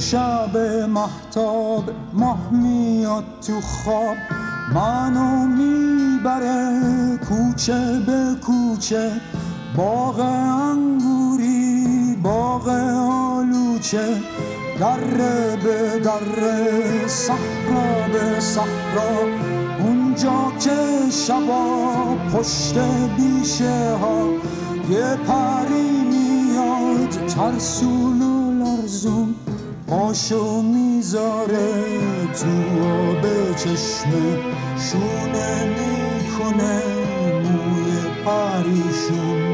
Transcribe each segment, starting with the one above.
شب مهتاب ماه میاد تو خواب، منو میبره کوچه به کوچه، باغ انگوری باغ آلوچه، دره به دره صحرا به صحرا، اونجا که شبا پشت بیشه ها یه پری میاد ترسون و لرزون، پاشو میذاره تو آب چشمه، شونه میکنه موی پریشون.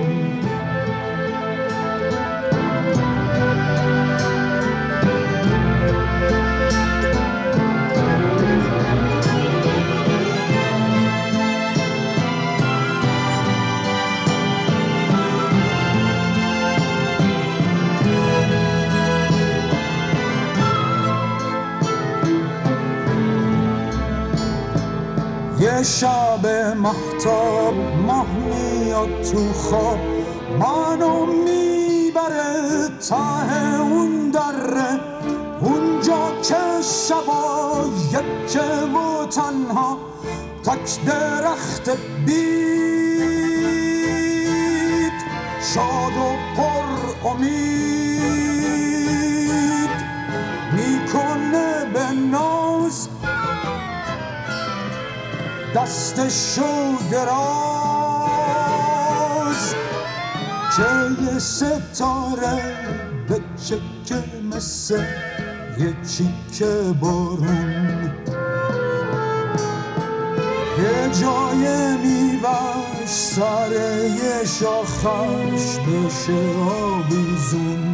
یه شب مهتاب ماه میاد تو خواب، منو میبره ته اون دره، اونجا که شبا یکه و تنها، تک درخت بید شاد و پر امید، میکنه به ناز دستشو دراز، که یه ستاره به چکه مثل یه چیکه بارون، یه جای میوش سر یه شاخش بشه آویزون.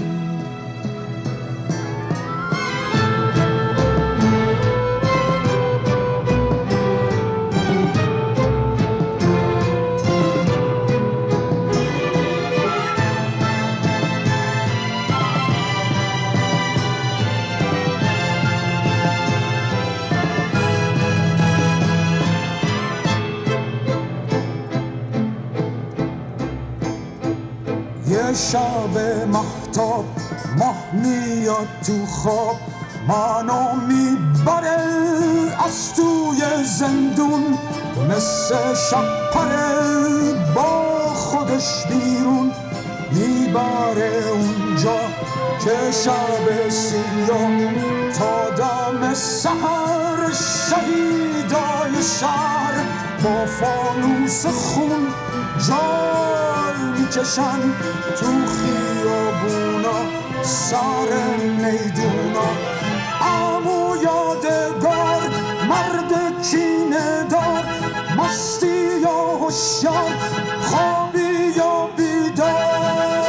یه شب مهتاب ماه میاد تو خواب، منو میبره از توی زندون، مثل شپره با خودش بیرون، میبره اونجا که شب سیاه تا دم سحر، شهیدای شهر با فانوس خون جال میکشن تو خیابونا سر میدونا. عمو یادگار مرد کینه دار، مستی یا هوشیار خوابی یا بیدار،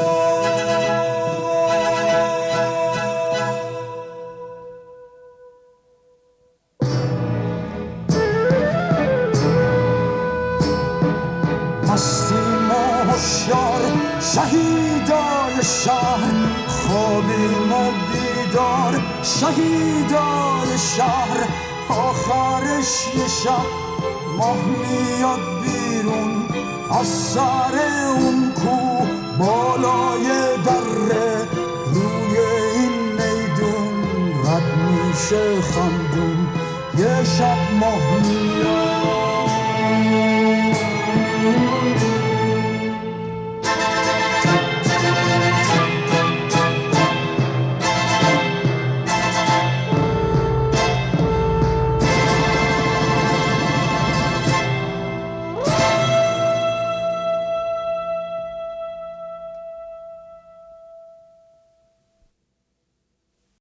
مستیم و هوشیار شهیدای شهر، خوابیم و بیدار شهیدای شهر. آخرش یه شب ماه میاد بیرون از سر اون کو بالای دره، روی این میدون رد میشه خندون، یه شب ماه میاد.